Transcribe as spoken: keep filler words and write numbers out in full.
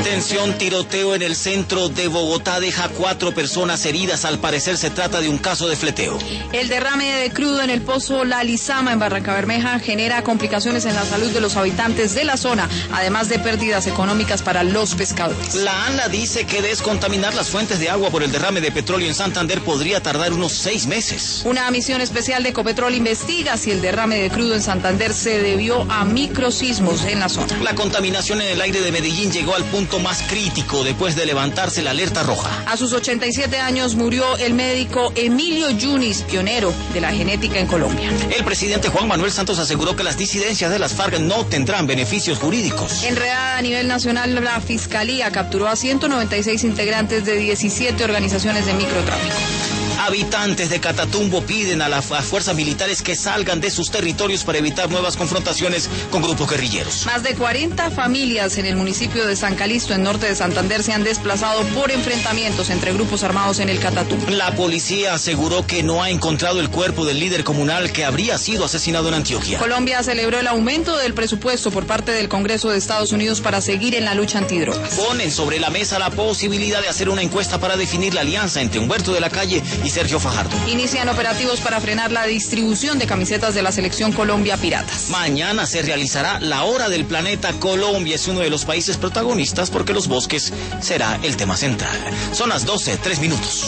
Atención, tiroteo en el centro de Bogotá deja cuatro personas heridas. Al parecer se trata de un caso de fleteo. El derrame de crudo en el pozo La Lizama en Barrancabermeja genera complicaciones en la salud de los habitantes de la zona, además de pérdidas económicas para los pescadores. La ANLA dice que descontaminar las fuentes de agua por el derrame de petróleo en Santander podría tardar unos seis meses. Una misión especial de Ecopetrol investiga si el derrame de crudo en Santander se debió a microsismos en la zona. La contaminación en el aire de Medellín llegó al punto más crítico después de levantarse la alerta roja. A sus ochenta y siete años murió el médico Emilio Yunis, pionero de la genética en Colombia. El presidente Juan Manuel Santos aseguró que las disidencias de las FARC no tendrán beneficios jurídicos. Enredada a nivel nacional, la Fiscalía capturó a ciento noventa y seis integrantes de diecisiete organizaciones de microtráfico. Habitantes de Catatumbo piden a las fuerzas militares que salgan de sus territorios para evitar nuevas confrontaciones con grupos guerrilleros. Más de cuarenta familias en el municipio de San Calixto, en norte de Santander, se han desplazado por enfrentamientos entre grupos armados en el Catatumbo. La policía aseguró que no ha encontrado el cuerpo del líder comunal que habría sido asesinado en Antioquia. Colombia celebró el aumento del presupuesto por parte del Congreso de Estados Unidos para seguir en la lucha antidrogas. Ponen sobre la mesa la posibilidad de hacer una encuesta para definir la alianza entre Humberto de la Calle y Sergio Fajardo. Inician operativos para frenar la distribución de camisetas de la selección Colombia Piratas. Mañana se realizará la Hora del Planeta. Colombia es uno de los países protagonistas porque los bosques será el tema central. Son las doce, tres minutos.